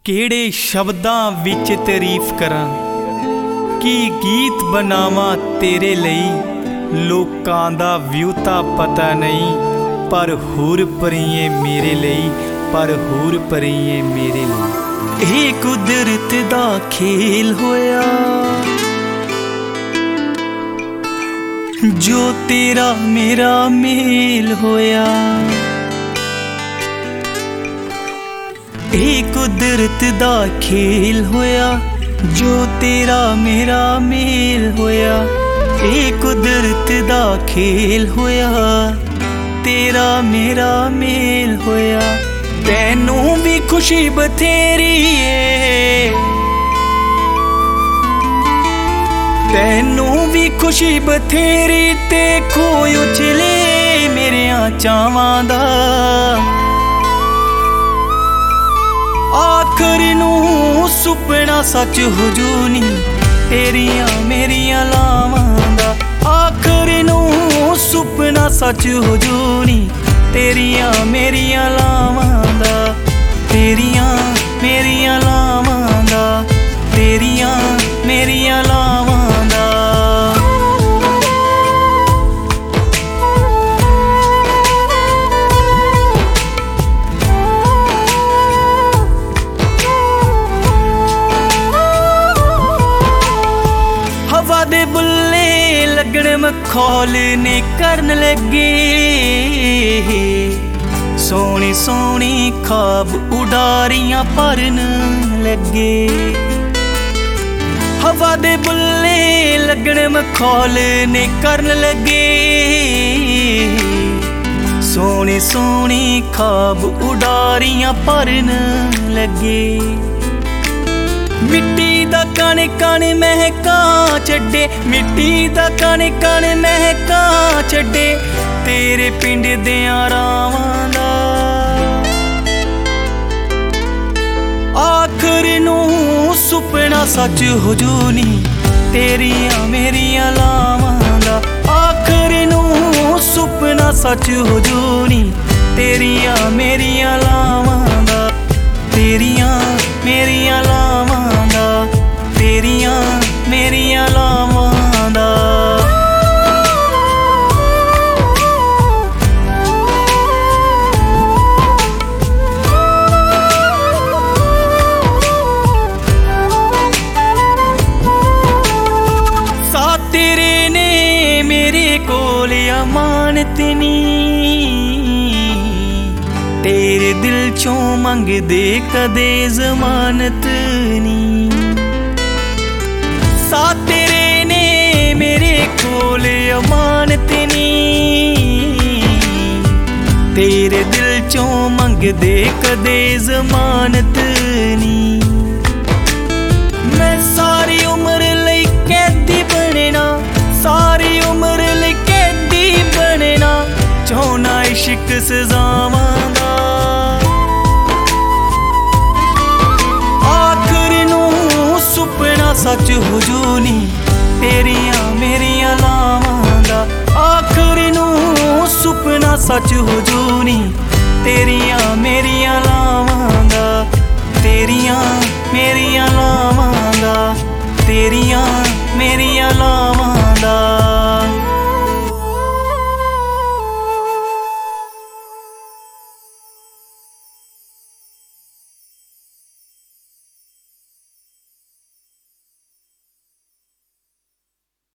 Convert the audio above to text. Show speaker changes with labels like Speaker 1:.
Speaker 1: ਕਿਹੜੇ ਸ਼ਬਦਾਂ ਵਿੱਚ ਤਾਰੀਫ ਕਰਾਂ, ਕੀ ਗੀਤ ਬਣਾਵਾਂ ਤੇਰੇ ਲਈ। ਲੋਕਾਂ ਦਾ ਵਿਊ ਤਾਂ ਪਤਾ ਨਹੀਂ, ਪਰ ਹੂਰ ਭਰੀਏ ਮੇਰੇ ਲਈ, ਪਰ ਹੂਰ ਭਰੀਏ ਮੇਰੇ ਲਈ। ਇਹ ਕੁਦਰਤ ਦਾ ਖੇਲ ਹੋਇਆ ਜੋ ਤੇਰਾ ਮੇਰਾ ਮੇਲ ਹੋਇਆ। ਇਹ ਕੁਦਰਤ ਦਾ ਖੇਲ ਹੋਇਆ ਜੋ ਤੇਰਾ ਮੇਰਾ ਮੇਲ ਹੋਇਆ। ਇਹ ਕੁਦਰਤ ਦਾ ਖੇਲ ਹੋਇਆ ਤੇਰਾ ਮੇਰਾ ਮੇਲ ਹੋਇਆ। ਤੈਨੂੰ ਵੀ ਖੁਸ਼ੀ ਬਥੇਰੀ ਏ, ਤੈਨੂੰ ਵੀ ਖੁਸ਼ੀ ਬਥੇਰੀ ਤੇ ਖੋਏ ਉਛਲੇ ਮੇਰਿਆਂ ਚਾਵਾਂ ਦਾ। ਆਖਰ ਨੂੰ ਸੁਪਨਾ ਸੱਚ ਹੋ ਜੂ ਨੀ ਤੇਰੀਆਂ ਮੇਰੀਆਂ ਲਾਵਾਂ ਦਾ। ਆਖਰ ਨੂੰ ਸੁਪਨਾ ਸੱਚ ਹੋ ਜੂ ਨੀ ਤੇਰੀਆਂ ਮੇਰੀਆਂ ਲਾਵਾਂ ਦਾ। ਤੇਰੀਆਂ ਮੇਰੀਆਂ ਲਾਵਾਂ ਦਾ, ਤੇਰੀਆਂ ਮੇਰੀਆਂ ਲਾਵਾਂ ਦਾ। ਹਵਾ ਦੇ ਬੁੱਲੇ ਲੱਗਣ ਮਖੌਲ ਨੇ ਕਰਨ ਲੱਗੇ, ਸੋਹਣੀ ਸੋਹਣੀ ਖਾਬ ਉਡਾਰੀਆਂ ਭਰਨ ਲੱਗੇ। ਹਵਾ ਦੇ ਬੁੱਲੇ ਲੱਗਣ ਮਖੌਲ ਨੇ ਕਰਨ ਲੱਗੇ, ਸੋਹਣੀ ਸੋਹਣੀ ਖਾਬ ਉਡਾਰੀਆਂ ਭਰਨ ਲੱਗੇ। ਮਿੱਟੀ ਦਾ ਕਣ ਕਣ ਮਹਿਕਾਂ ਛੱਡੇ, ਮਿੱਟੀ ਦਾ ਕਣ ਕਣ ਮਹਿਕਾਂ ਛੱਡੇ ਤੇਰੇ ਪਿੰਡ ਦਿਆਂ ਰਾਵਾਂ ਦਾ। ਆਖਰ ਨੂੰ ਸੁਪਨਾ ਸੱਚ ਹੋ ਜੂ ਨੀ ਤੇਰੀਆਂ ਮੇਰੀਆਂ ਲਾਵਾਂ ਦਾ। ਆਖਰ ਨੂੰ ਸੁਪਨਾ ਸੱਚ ਹੋ ਜੂ ਨੀ ਤੇਰੀਆਂ ਮੇਰੀਆਂ ਲਾਵਾਂ ਦਾ। ਤੇਰੀਆਂ ਮੇਰੀਆਂ ਲਾਵਾਂ ਦਾ, ਤੇਰੀਆਂ ਮੇਰੀਆਂ ਲਾਵਾਂ ਦਾ। ਸਾ ਤੇਰੇ ਨੇ ਮੇਰੇ ਕੋਲ ਅਮਾਨਤ ਨੀ, ਤੇਰੇ ਦਿਲ ਚੋਂ ਮੰਗਦੇ ਕਦੇ ਜ਼ਮਾਨਤ ਨੀ। ਸਾ ਤੇਰੇ ਨੇ ਮੇਰੇ ਕੋਲ ਅਮਾਨਤ ਨੀ, ਤੇਰੇ ਦਿਲ ਚੋਂ ਮੰਗਦੇ ਕਦੇ ਜ਼ਮਾਨਤ ਨੀ। ਮੈਂ ਸਾਰੀ ਉਮਰ ਲਈ ਕੈਦੀ ਬਣਨਾ, ਸਾਰੀ ਉਮਰ ਲਈ ਕੈਦੀ ਬਣਨਾ ਚਾਹੁੰਨਾ ਇਸ਼ਕ ਸਜ਼ਾਵਾਂ ਦਾ। ਆਖਰ ਨੂੰ ਸੁਪਨਾ ਸੱਚ ਹੋ ਜੂ ਨੀ ਤੇਰੀਆਂ ਮੇਰੀਆਂ ਲਾਵਾਂ ਦਾ। ਆਖਰ ਨੂੰ ਸੁਪਨਾ ਸੱਚ ਹੋ ਜੂ ਨੀ ਤੇਰੀਆਂ ਮੇਰੀਆਂ ਲਾਵਾਂ ਦਾ।